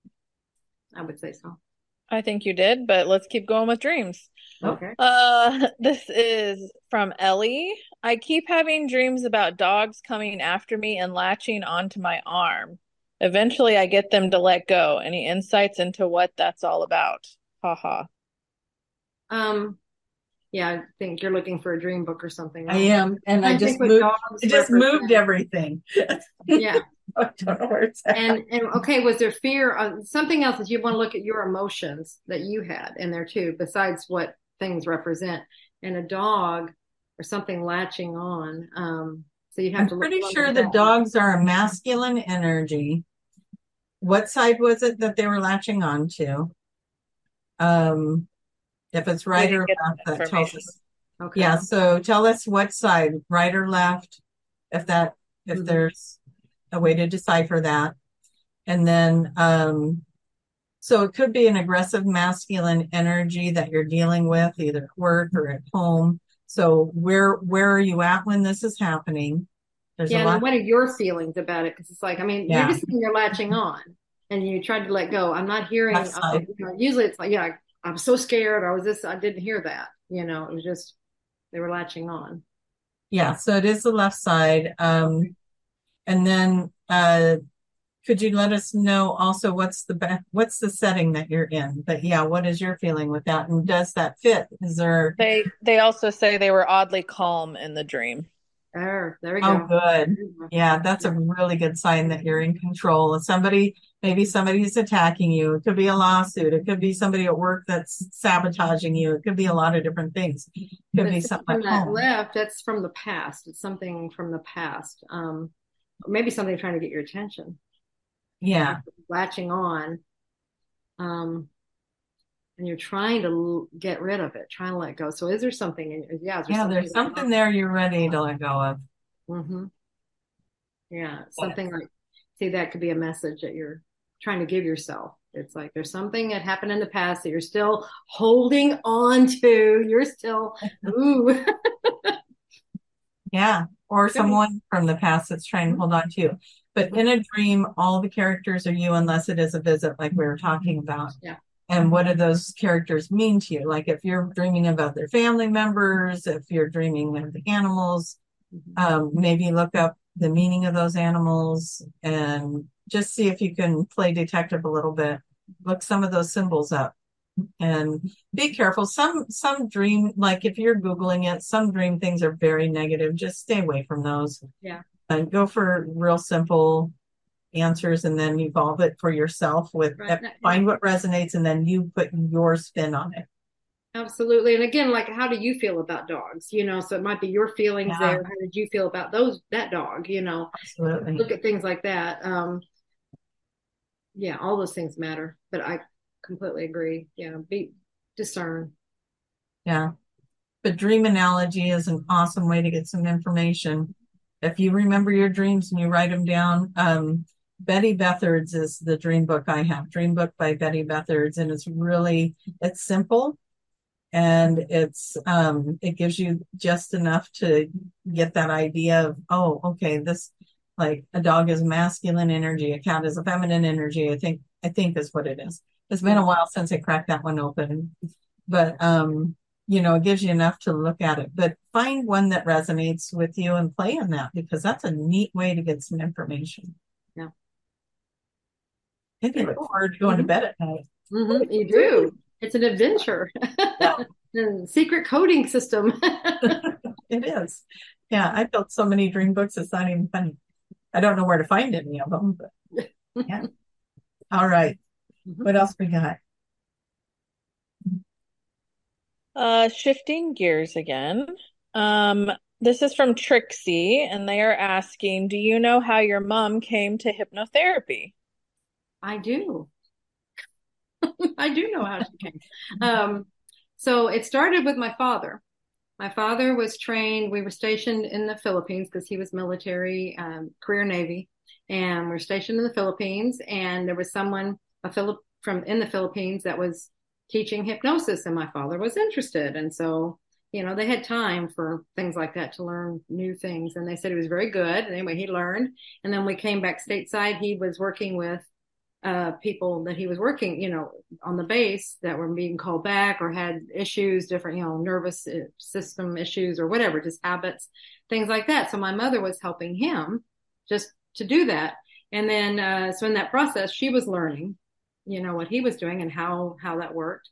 I would say so. I think you did, but let's keep going with dreams. Okay. Uh, this is from Ellie. I keep having dreams about dogs coming after me and latching onto my arm. Eventually, I get them to let go. Any insights into what that's all about? Ha ha. Um, yeah, I think you're looking for a dream book or something. I am, and I, I just think what moved. dogs I just represent- moved everything. Yeah. I don't know where it's at. And and okay, was there fear? Uh, something else is you want to look at your emotions that you had in there too, besides what things represent. And a dog or something latching on. Um, so you have I'm to look. pretty look sure at the that. dogs are a masculine energy. What side was it that they were latching on to? Um, if it's right or get left, that that tells information. us. Okay. Yeah, so tell us what side, right or left, if that if Mhm. there's a way to decipher that. And then um so it could be an aggressive masculine energy that you're dealing with either at work or at home. So where where are you at when this is happening? There's Yeah, a and then lot. what are your feelings about it? Because it's like, I mean, Yeah. you're just saying you're latching on and you tried to let go. I'm not hearing, Left side. you know, usually it's like, yeah, I, I was so scared. I was this, I didn't hear that. You know, it was just, they were latching on. Yeah, so it is the left side. Um and then uh could you let us know also what's the be- what's the setting that you're in? But yeah, what is your feeling with that? And does that fit? Is there They they also say they were oddly calm in the dream. There, there we Oh, go. good. Yeah, that's a really good sign that you're in control. And somebody, maybe somebody's attacking you. It could be a lawsuit. It could be somebody at work that's sabotaging you. It could be a lot of different things. It could But be see, something from at that home. left, that's from the past. It's something from the past. Um, maybe something trying to get your attention, Yeah, latching on. Um, and you're trying to l- get rid of it, trying to let go. So is there something in, yeah, is there yeah, something there's something there you're ready to let go of. Mm-hmm. Yeah, something like, see, that could be a message that you're trying to give yourself. It's like there's something that happened in the past that you're still holding on to. You're still, ooh. Yeah, or someone from the past that's trying to hold on to you. But in a dream, all the characters are you unless it is a visit like we were talking about. Yeah. And what do those characters mean to you? Like if you're dreaming about their family members, if you're dreaming of the animals, um, maybe look up the meaning of those animals and just see if you can play detective a little bit. Look some of those symbols up and be careful. Some, some dream, like if you're Googling it, some dream things are very negative. Just stay away from those. Yeah. And go for real simple answers and then evolve it for yourself with Right. find what resonates and then you put your spin on it. Absolutely. And again, like, how do you feel about dogs? You know, so it might be your feelings Yeah, there. How did you feel about those, that dog? You know, absolutely. look at things like that. Um, yeah, all those things matter, but I completely agree. Yeah. Be discern. Yeah. But dream analogy is an awesome way to get some information. If you remember your dreams and you write them down, um, Betty Bethards is the dream book I have, Dream Book by Betty Bethards, and it's really, it's simple and it's, um, it gives you just enough to get that idea of, oh, okay, this, like a dog is masculine energy, a cat is a feminine energy. I think, I think is what it is. It's been a while since I cracked that one open, but, um, you know, it gives you enough to look at it, but find one that resonates with you and play in that because that's a neat way to get some information. Yeah. Maybe look forward to going to bed at night. Mm-hmm. You do. It's an adventure. Yeah. And secret coding system. It is. Yeah, I built so many dream books, it's not even funny. I don't know where to find any of them, but yeah. All right. Mm-hmm. What else we got? Uh, shifting gears again. Um, this is from Trixie, and they are asking, do you know how your mom came to hypnotherapy? I do. I do know how she came. Um, so it started with my father. My father was trained, we were stationed in the Philippines because he was military, um, career Navy, and we we're stationed in the Philippines. And there was someone, a Philip from in the Philippines that was teaching hypnosis, and my father was interested. And so, you know, they had time for things like that to learn new things. And they said he was very good. And anyway, he learned. And then we came back stateside. He was working with uh, people that he was working, you know, on the base that were being called back or had issues, different, you know, nervous system issues or whatever, just habits, things like that. So my mother was helping him just to do that. And then, uh, so in that process, she was learning, you know, what he was doing and how, how that worked.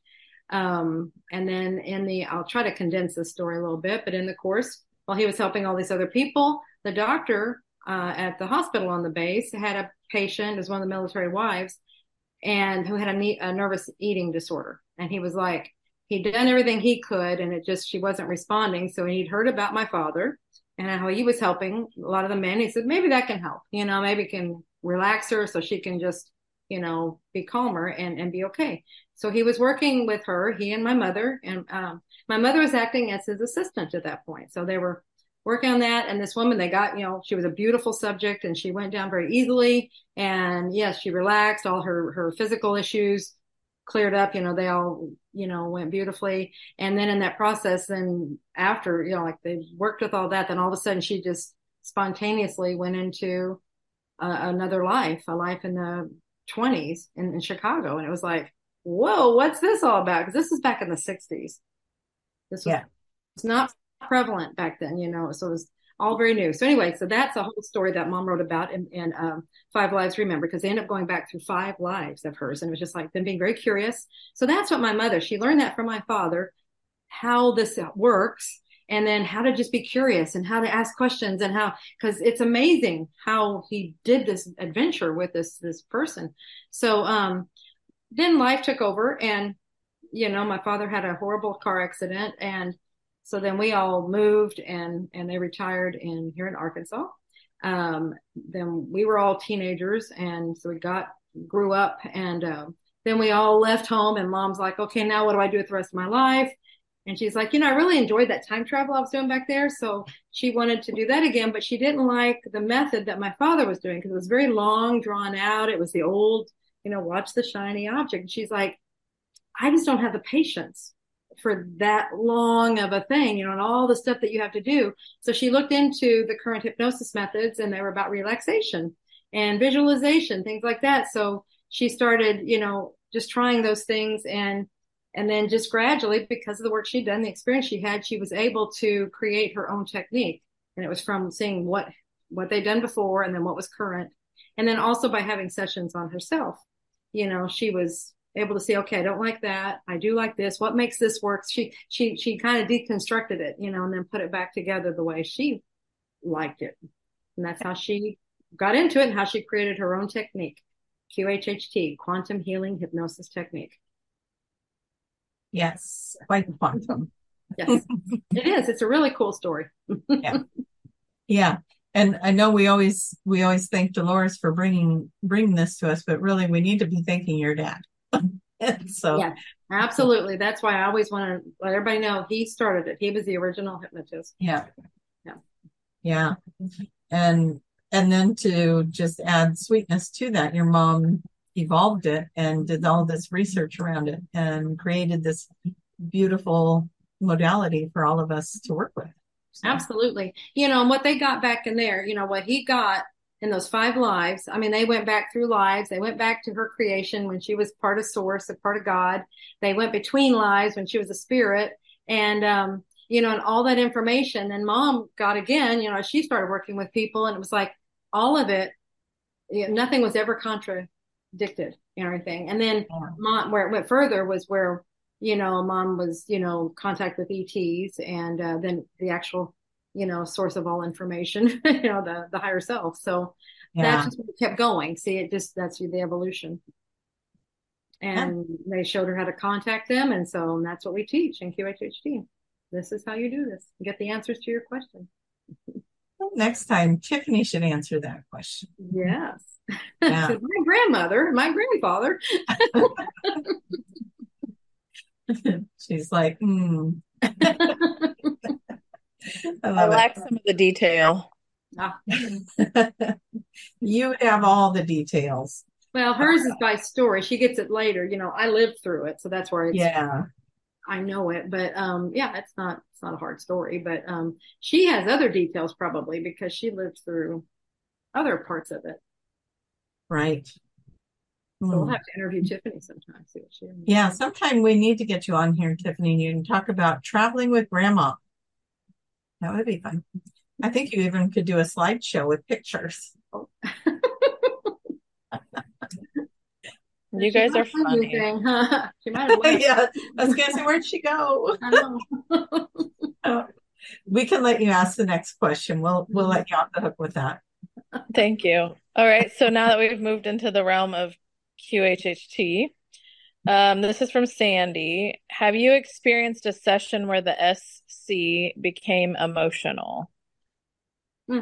Um, and then in the, I'll try to condense this story a little bit, but in the course, while he was helping all these other people, the doctor uh, at the hospital on the base had a patient as one of the military wives and who had a, ne- a nervous eating disorder. And he was like, he'd done everything he could and it just, she wasn't responding. So he'd heard about my father and how he was helping a lot of the men. He said, maybe that can help, you know, maybe can relax her so she can just, you know, be calmer and, and be okay. So he was working with her, he and my mother, and um, my mother was acting as his assistant at that point. So they were working on that. And this woman, they got, you know, she was a beautiful subject and she went down very easily. And yes, she relaxed. All her, her physical issues cleared up. You know, they all, you know, went beautifully. And then in that process, then after, you know, like they worked with all that, then all of a sudden she just spontaneously went into uh, another life, a life in the twenties in, in Chicago. And it was like, whoa, what's this all about? Because this is back in the sixties. This was Yeah. It's not prevalent back then, you know, so it was all very new. So anyway, so that's a whole story that mom wrote about in, in um, Five Lives Remembered, because they ended up going back through five lives of hers. And it was just like them being very curious. So that's what my mother, she learned that from my father, how this works, and then how to just be curious and how to ask questions and how, because it's amazing how he did this adventure with this, this person. So um, then life took over and, you know, my father had a horrible car accident and so then we all moved and, and they retired in here in Arkansas. Um, then we were all teenagers. And so we got, grew up and, um, then we all left home and mom's like, okay, now what do I do with the rest of my life? And she's like, you know, I really enjoyed that time travel I was doing back there. So she wanted to do that again, but she didn't like the method that my father was doing because it was very long, drawn out. It was the old, you know, watch the shiny object. And she's like, I just don't have the patience for that long of a thing, you know, and all the stuff that you have to do. So she looked into the current hypnosis methods and they were about relaxation and visualization, things like that. So she started, you know, just trying those things and, and then just gradually, because of the work she'd done, the experience she had, she was able to create her own technique. And it was from seeing what, what they'd done before and then what was current. And then also by having sessions on herself, you know, she was able to see, okay, I don't like that. I do like this. What makes this work? She, she, she kind of deconstructed it, you know, and then put it back together the way she liked it. And that's how she got into it and how she created her own technique, Q H H T, Quantum Healing Hypnosis Technique. Yes, quite quantum. Yes, it is. It's a really cool story. Yeah. Yeah. And I know we always we always thank Dolores for bringing bringing this to us, but really we need to be thanking your dad. And so Yeah, absolutely. That's why I always want to let everybody know he started it. He was the original hypnotist. yeah, Yeah. yeah. And and then to just add sweetness to that, your mom evolved it and did all this research around it and created this beautiful modality for all of us to work with. So, Absolutely. You know, and what they got back in there, you know, what he got in those five lives. I mean, they went back through lives. They went back to her creation when she was part of source, a part of God. They went between lives when she was a spirit. And, um, you know, and all that information. And mom got again, you know, she started working with people and it was like all of it, you know, nothing was ever contradicted and everything. And then yeah. mom, where it went further was where, you know, mom was, you know, contact with E Ts and uh, then the actual, you know, source of all information, you know, the, the higher self. So Yeah. that's just what kept going. See, it just, that's the evolution. And yeah. They showed her how to contact them. And so that's what we teach in Q H H T. This is how you do this. Get the answers to your question. Well, next time, Tiffany should answer that question. Yes. Yeah. My grandmother, my grandfather. She's like, hmm. I, I lack some of the detail. Ah. You have all the details. Well, hers is by story. She gets it later. You know, I lived through it, so that's where it's, yeah, I know it. But um, yeah, it's not it's not a hard story. But um, she has other details probably because she lived through other parts of it. Right. So we'll have to interview Tiffany sometime. See what she. Yeah, sometime we need to get you on here, Tiffany, and you can talk about traveling with grandma. That would be fun. I think you even could do a slideshow with pictures. Oh. You guys are funny. Anything, huh? She might have left. Yeah, I was gonna say, where'd she go? I know. Oh, we can let you ask the next question. We'll we'll let you off the hook with that. Thank you. All right. So now that we've moved into the realm of Q H H T, um, this is from Sandy. Have you experienced a session where the S C became emotional? Hmm.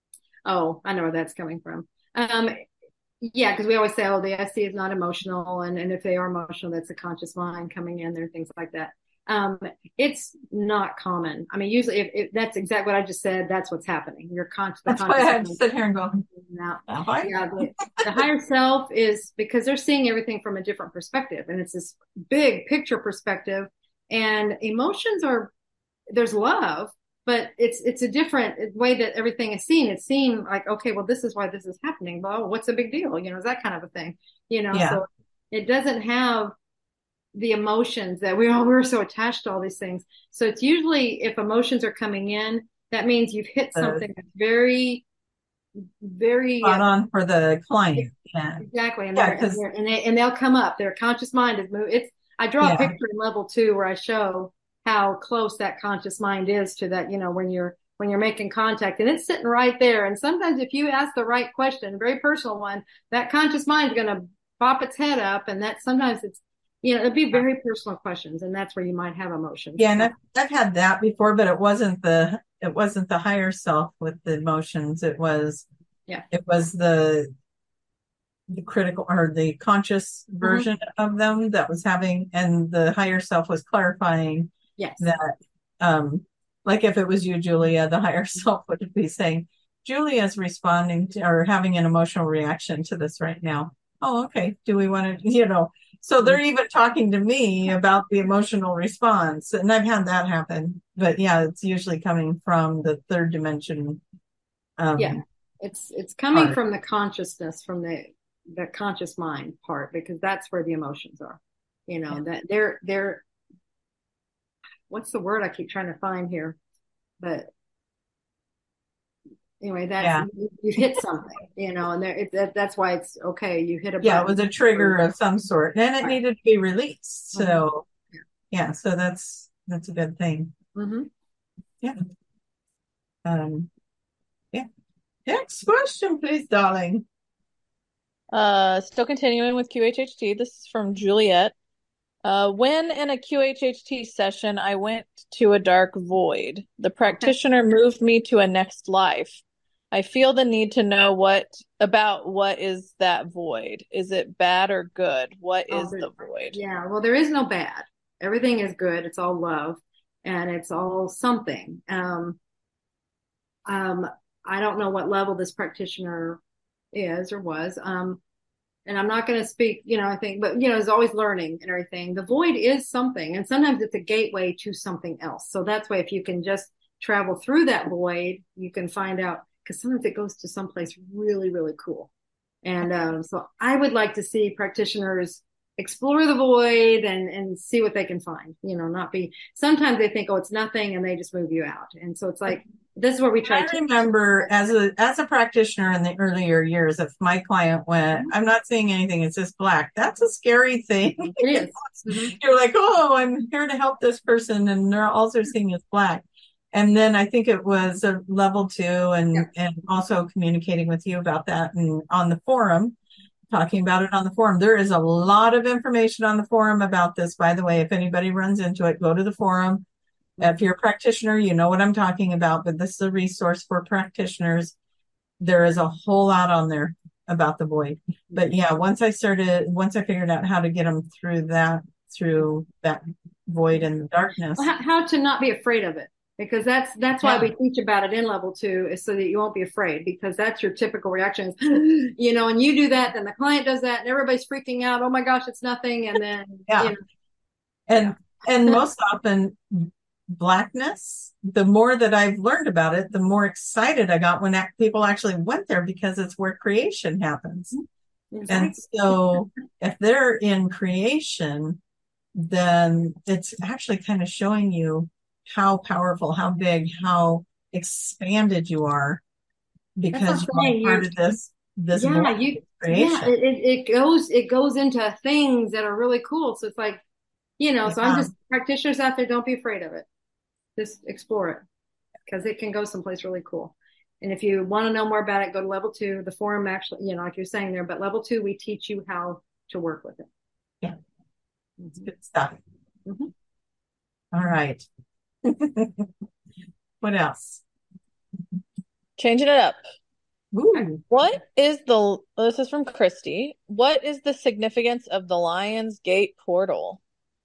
Oh, I know where that's coming from. Um, yeah, because we always say, oh, the S C is not emotional, and, and if they are emotional, that's a conscious mind coming in there, things like that. Um, it's not common. I mean, usually, if, if that's exactly what I just said, that's what's happening. You're conscious. That's why I have to sit here and go. Now, uh-huh. yeah, the, the higher self is because they're seeing everything from a different perspective, and it's this big picture perspective. And emotions are there's love, but it's it's a different way that everything is seen. It's seen like, okay, well, this is why this is happening. Well, what's the big deal? You know, is that kind of a thing. You know, Yeah. so it doesn't have the emotions that we all we're so attached to all these things. So it's usually if emotions are coming in, that means you've hit something that's very, very spot on for the client. Yeah, exactly. And yeah, they're, they're and they and they'll come up. Their conscious mind is moving. It's I draw yeah. a picture in level two where I show how close that conscious mind is to that, you know, when you're when you're making contact, and it's sitting right there. And sometimes if you ask the right question, a very personal one, that conscious mind is going to pop its head up, and that sometimes it's, you know, it'll be very personal questions, and that's where you might have emotions. Yeah, and I've, I've had that before, but it wasn't the it wasn't the higher self with the emotions. It was yeah, it was the the critical or the conscious version mm-hmm. of them that was having, and the higher self was clarifying. Yes. That, um, like if it was you, Julia, the higher self would be saying, Julia's responding to or having an emotional reaction to this right now. Oh, okay. Do we want to, you know, so they're even talking to me about the emotional response. And I've had that happen. But yeah, it's usually coming from the third dimension. Um, yeah. It's, it's coming part. from the consciousness, from the, the conscious mind part, because that's where the emotions are, you know, yeah. that they're, they're, what's the word I keep trying to find here? But anyway, that's yeah. you, you hit something, you know, and there it, that, that's why it's okay. You hit a yeah, button. It was a trigger of some sort, and it right. needed to be released. So mm-hmm. yeah, so that's that's a good thing. Mm-hmm. Yeah. Um. Yeah. Next question, please, darling. Uh, still continuing with Q H H T. This is from Juliet. Uh, when in a Q H H T session, I went to a dark void. The practitioner moved me to a next life. I feel the need to know what about what is that void? Is it bad or good? What Oh, is the void? yeah. Well, there is no bad. Everything is good. It's all love, and it's all something. Um, um, I don't know what level this practitioner is or was. Um, and I'm not going to speak, you know, I think, but you know, is always learning and everything. The void is something, and sometimes it's a gateway to something else. So that's why if you can just travel through that void, you can find out because sometimes it goes to someplace really, really cool. And um, so I would like to see practitioners explore the void and and see what they can find. You know, not be. Sometimes they think, oh, it's nothing, and they just move you out. And so it's like this is where we try I to. remember as a as a practitioner in the earlier years, if my client went, I'm not seeing anything, it's just black. That's a scary thing. It is. Mm-hmm. You're like, oh, I'm here to help this person, and they're also seeing it's black. And then I think it was a level two, and Yeah. and also communicating with you about that, and on the forum, talking about it on the forum. There is a lot of information on the forum about this, by the way. If anybody runs into it, go to the forum. If you're a practitioner, you know what I'm talking about, but this is a resource for practitioners. There is a whole lot on there about the void. But yeah, once I started, once I figured out how to get them through that, through that void and darkness. How, how to not be afraid of it. Because that's that's why Yeah. we teach about it in level two is so that you won't be afraid because that's your typical reactions, you know, and you do that, then the client does that and everybody's freaking out. Oh my gosh, it's nothing. And then, Yeah. you know, And, and most often blackness, the more that I've learned about it, the more excited I got when ac- people actually went there because it's where creation happens. exactly. And so if they're in creation, then it's actually kind of showing you how powerful, how big, how expanded you are because That's you're what I'm all saying. part You, of this, this yeah, void you, creation. yeah, it, it, it goes, it goes into things that are really cool. So it's like, you know, so I'm Yeah. just practitioners out there. Don't be afraid of it. Just explore it because it can go someplace really cool. And if you want to know more about it, go to level two. The forum actually, you know, like you're saying there, but level two, we teach you how to work with it. Yeah. It's good stuff. Mm-hmm. All right. What else? Changing it up. Ooh. What is the, well, this is from Christy. What is the significance of the Lion's Gate portal?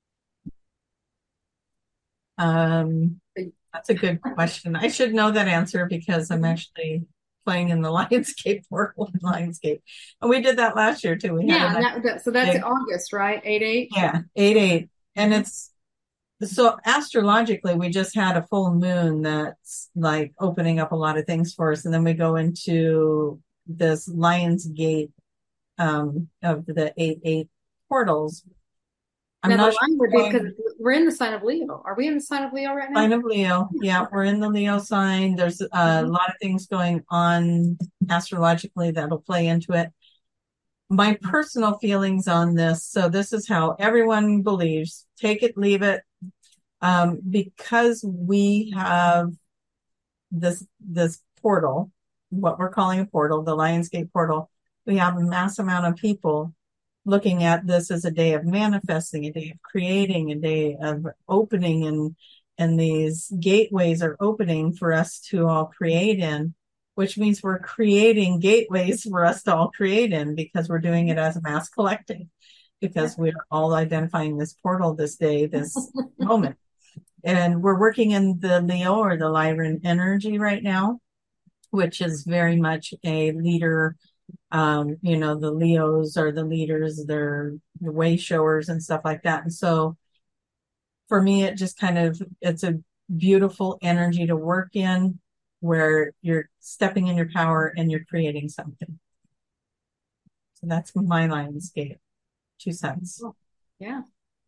Um, that's a good question. I should know that answer because I'm actually playing in the Lionsgate portal in Lionsgate. And we did that last year too. We had Yeah, a that, that, so that's big, August, right? Eight eight. yeah, eight eight. And it's so astrologically, we just had a full moon that's like opening up a lot of things for us. And then we go into this Lionsgate um of the eight eight portals. I'm Now the not line would sure. be because we're in the sign of Leo. Are we in the sign of Leo right now? Sign of Leo. Yeah, we're in the Leo sign. There's a Mhm. lot of things going on astrologically that'll play into it. My personal feelings on this. So this is how everyone believes. Take it, leave it. Um, because we have this, this portal, what we're calling a portal, the Lionsgate portal, we have a mass amount of people looking at this as a day of manifesting, a day of creating, a day of opening, and and these gateways are opening for us to all create in, which means we're creating gateways for us to all create in because we're doing it as a mass collective, because we're all identifying this portal this day, this moment. And we're working in the Leo or the Lyran energy right now, which is very much a leader. Um, you know, the Leos are the leaders, they're the way showers and stuff like that. And so for me, it just kind of, it's a beautiful energy to work in where you're stepping in your power and you're creating something. So that's my Lionsgate. Two cents. Yeah.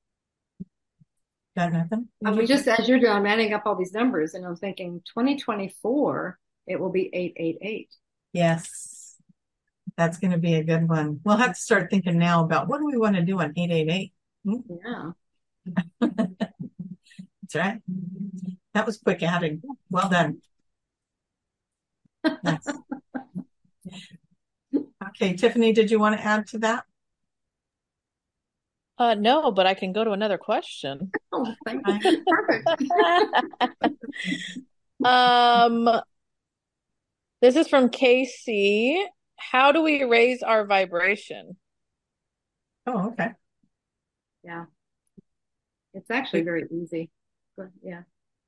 Got nothing? I was just as you're doing, I'm adding up all these numbers and I'm thinking twenty twenty-four, it will be eight eight eight. Yes. That's going to be a good one. We'll have to start thinking now about what do we want to do on eight eight eight? Hmm? Yeah. That's right. That was quick adding. Well done. Nice. Okay, Tiffany, did you want to add to that? Uh, no, but I can go to another question. Oh, thank Right? you. Perfect. Um, this is from Casey. How do we raise our vibration? Oh, okay. Yeah, it's actually very easy. But yeah.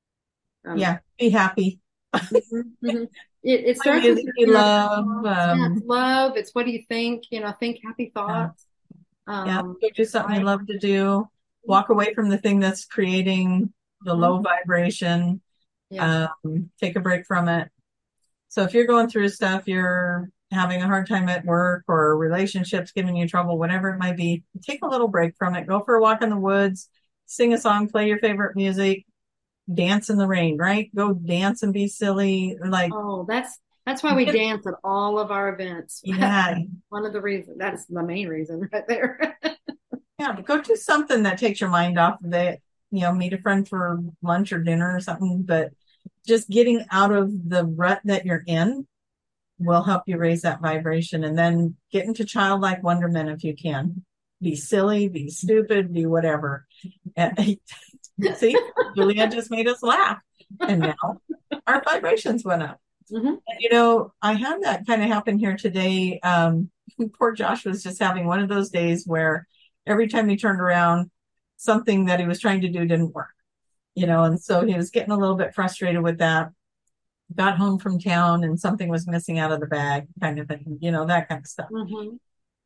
Um, Yeah, be happy. mhm, mhm. It, it Play starts with music your you inner love. thoughts. Yeah, it's Um, love. It's what do you think? You know, think happy yeah, thoughts. yeah. Um, Go do something you right. love to do. Walk away from the thing that's creating the Mhm. low vibration. Yeah. Um, take a break from it. So if you're going through stuff, you're having a hard time at work or relationships giving you trouble, whatever it might be, take a little break from it. Go for a walk in the woods, sing a song, play your favorite music, dance in the rain, right? Go dance and be silly. Like, Oh, that's that's why we get, dance at all of our events. yeah, One of the reasons. That's the main reason right there. yeah, go do something that takes your mind off of it. You know, meet a friend for lunch or dinner or something, but just getting out of the rut that you're in will help you raise that vibration, and then get into childlike wonderment if you can. Be silly, be stupid, be whatever. And, see, Julia just made us laugh, and now our vibrations went up. hmm And, you know, I had that kind of happen here today. Um, poor Josh was just having one of those days where every time he turned around, something that he was trying to do didn't work, you know, and so he was getting a little bit frustrated with that. Got home from town and something was missing out of the bag, kind of thing, you know, that kind of stuff. hmm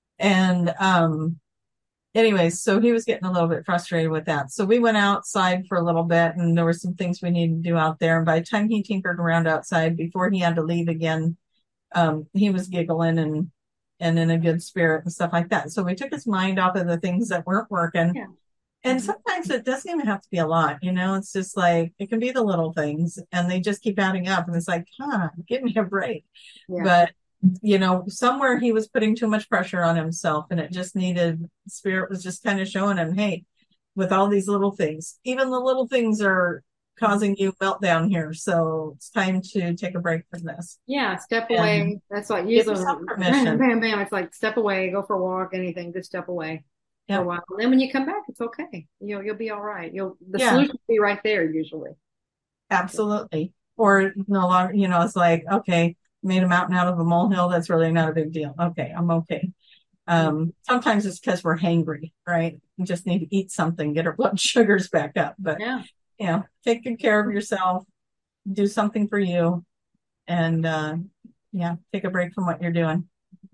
And um anyways, so he was getting a little bit frustrated with that. So we went outside for a little bit and there were some things we needed to do out there. And by the time he tinkered around outside before he had to leave again, um, he was giggling and and in a good spirit and stuff like that. So we took his mind off of the things that weren't working. Yeah. And hmm sometimes it doesn't even have to be a lot, you know, it's just like it can be the little things and they just keep adding up. And it's like, huh, give me a break. Yeah. But, you know, somewhere he was putting too much pressure on himself and it just needed, spirit was just kind of showing him, hey, with all these little things, even the little things are causing you meltdown here. So it's time to take a break from this Yeah. Step and away. That's like give usually yourself bam, permission. bam, bam. It's like step away, go for a walk, anything. Just step away for a Yeah. while. And then when you come back, it's okay. You'll you'll be all right. You'll the Yeah, solution will be right there usually. absolutely. Or no longer, you know, it's like, okay, made a mountain out of a molehill. That's really not a big deal. Okay, I'm okay. Um, sometimes it's because we're hangry, right? We just need to eat something, get our blood sugars back up. But, Yeah. you know, take good care of yourself, do something for you, and, uh, yeah, take a break from what you're doing.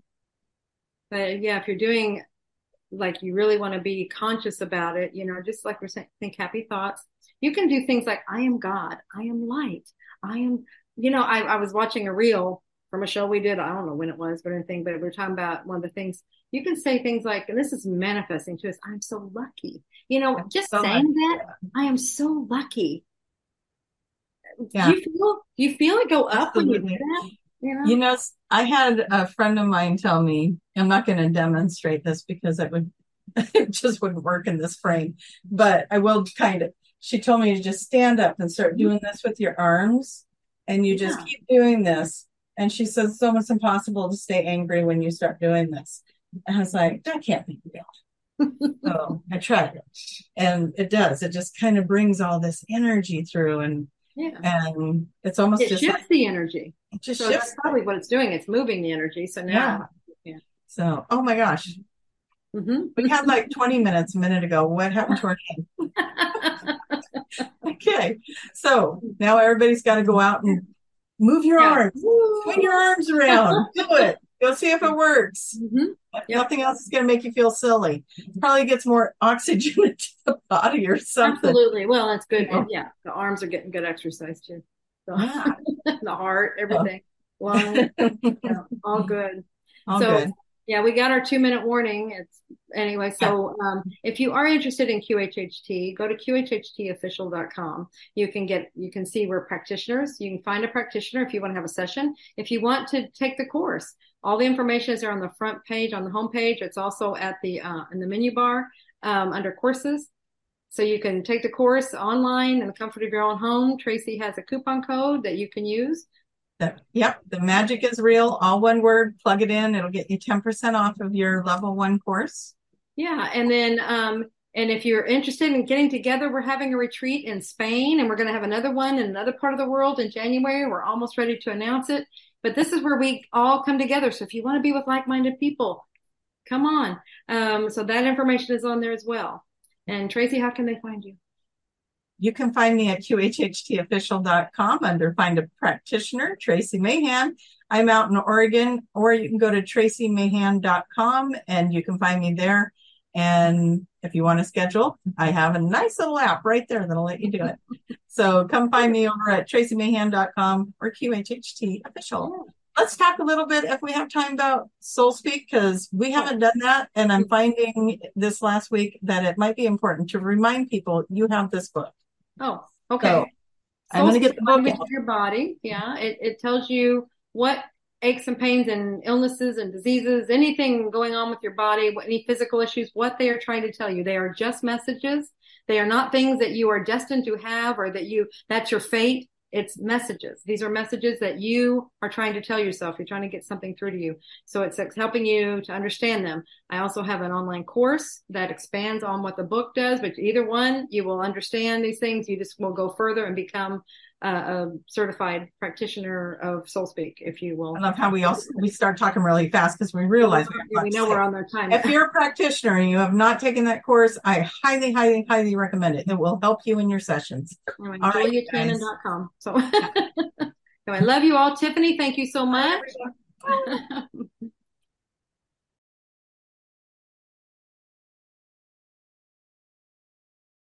But yeah, if you're doing like you really want to be conscious about it, you know, just like we're saying, think happy thoughts. You can do things like, I am God, I am light, I am, you know, I, I was watching a reel from a show we did. I don't know when it was, but anything, but we were talking about one of the things you can say things like, and this is manifesting to us, I'm so lucky. You know, I'm just so much. saying that, I am so lucky. Do Yeah, you feel, do you feel it go up when you do absolutely. that? You know? You know, I had a friend of mine tell me, I'm not going to demonstrate this because it would, it just wouldn't work in this frame, but I will kind of. She told me to just stand up and start doing this with your arms, and you just Yeah. keep doing this. And she says it's almost impossible to stay angry when you start doing this. And I was like, that can't be real. So I tried it, and it does. It just kind of brings all this energy through, and Yeah. and it's almost It just like shifts the energy. it just So that's shifts. probably what it's doing. It's moving the energy. So Yeah. now, yeah. So, oh my gosh, hmm we had like twenty minutes a minute ago. What happened to our name? Okay. So now everybody's got to go out and move your Yeah. arms, swing your arms around, do it. Go see if it works. hmm If Yep. nothing else is going to make you feel silly. Probably gets more oxygen into the body or something. Absolutely. Well, it's good. You know? Yeah. The arms are getting good exercise too. So Yeah. the heart, everything, lungs, yeah, all good. All So good. yeah, we got our two minute warning. It's anyway. So um, if you are interested in Q H H T, go to Q H H T official dot com. You can get, you can see we're practitioners. You can find a practitioner if you want to have a session. If you want to take the course, all the information is there on the front page, on the home page. It's also at the, uh, in the menu bar um, under courses. So you can take the course online in the comfort of your own home. Tracy has a coupon code that you can use. The, yep. The magic is real. All one word. Plug it in. It'll get you ten percent off of your level one course. Yeah. And then, um, and if you're interested in getting together, we're having a retreat in Spain, and we're going to have another one in another part of the world in January. We're almost ready to announce it, but this is where we all come together. So if you want to be with like-minded people, come on. Um, so that information is on there as well. And Tracy, how can they find you? You can find me at Q H H T official dot com under Find a Practitioner, Tracy Mahan. I'm out in Oregon, or you can go to tracy mahan dot com and you can find me there. And if you want to schedule, I have a nice little app right there that'll let you do it. So come find me over at tracy mahan dot com or Q H H T official. Let's talk a little bit, if we have time, about Soul Speak, because we haven't done that. And I'm finding this last week that it might be important to remind people you have this book. Oh, okay. So I'm going to get the book Language out. of your body. Yeah. It, it tells you what aches and pains and illnesses and diseases, anything going on with your body, any physical issues, what they are trying to tell you. They are just messages. They are not things that you are destined to have or that you, that's your fate. It's messages. These are messages that you are trying to tell yourself. You're trying to get something through to you. So it's helping you to understand them. I also have an online course that expands on what the book does, but either one, you will understand these things. You just will go further and become a, a certified practitioner of Soul Speak, if you will. I love how we also we start talking really fast because we realize we, we know we're on their time. If you're a practitioner and you have not taken that course, I highly, highly, highly recommend it. It will help you in your sessions. Anyway, julia cannon dot com. So, so I love you all. Tiffany, thank you so much.